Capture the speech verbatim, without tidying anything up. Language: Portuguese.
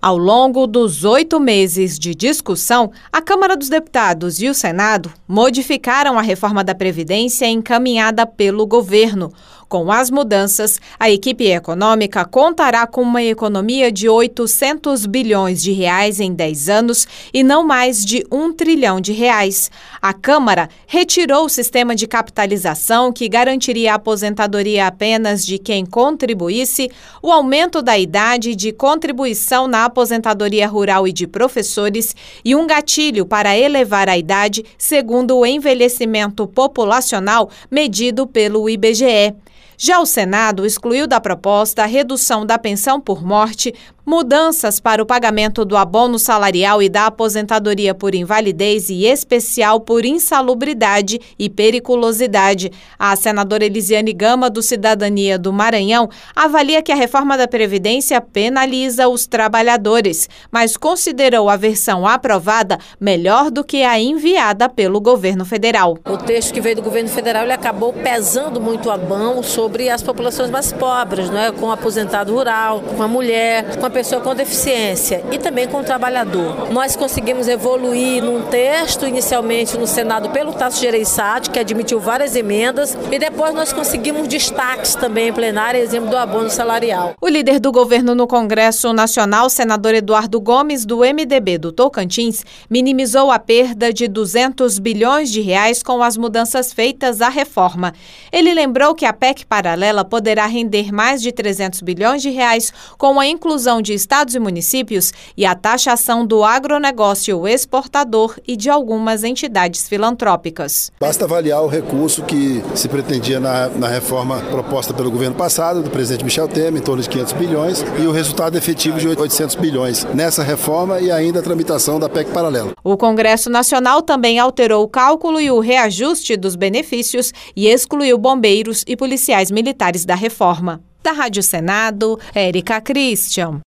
Ao longo dos oito meses de discussão, a Câmara dos Deputados e o Senado modificaram a reforma da Previdência encaminhada pelo governo. Com as mudanças, a equipe econômica contará com uma economia de oitocentos bilhões de reais em dez anos e não mais de um trilhão de reais. A Câmara retirou o sistema de capitalização que garantiria a aposentadoria apenas de quem contribuísse, o aumento da idade de contribuição na aposentadoria rural e de professores e um gatilho para elevar a idade segundo o envelhecimento populacional medido pelo I B G E. Já o Senado excluiu da proposta a redução da pensão por morte, mudanças para o pagamento do abono salarial e da aposentadoria por invalidez e especial por insalubridade e periculosidade. A senadora Elisiane Gama, do Cidadania do Maranhão, avalia que a reforma da Previdência penaliza os trabalhadores, mas considerou a versão aprovada melhor do que a enviada pelo governo federal. O texto que veio do governo federal ele acabou pesando muito a mão sobre as populações mais pobres, não é? Com o aposentado rural, com a mulher, com a pessoa com deficiência e também com o trabalhador. Nós conseguimos evoluir num texto, inicialmente no Senado pelo Tasso Gereissati, que admitiu várias emendas, e depois nós conseguimos destaques também em plenário, exemplo do abono salarial. O líder do governo no Congresso Nacional, senador Eduardo Gomes, do M D B do Tocantins, minimizou a perda de duzentos bilhões de reais com as mudanças feitas à reforma. Ele lembrou que a P E C paralela poderá render mais de trezentos bilhões de reais com a inclusão de de estados e municípios e a taxação do agronegócio exportador e de algumas entidades filantrópicas. Basta avaliar o recurso que se pretendia na, na reforma proposta pelo governo passado, do presidente Michel Temer, em torno de quinhentos bilhões, e o resultado efetivo de oitocentos bilhões nessa reforma e ainda a tramitação da P E C paralela. O Congresso Nacional também alterou o cálculo e o reajuste dos benefícios e excluiu bombeiros e policiais militares da reforma. Da Rádio Senado, Érica Christian.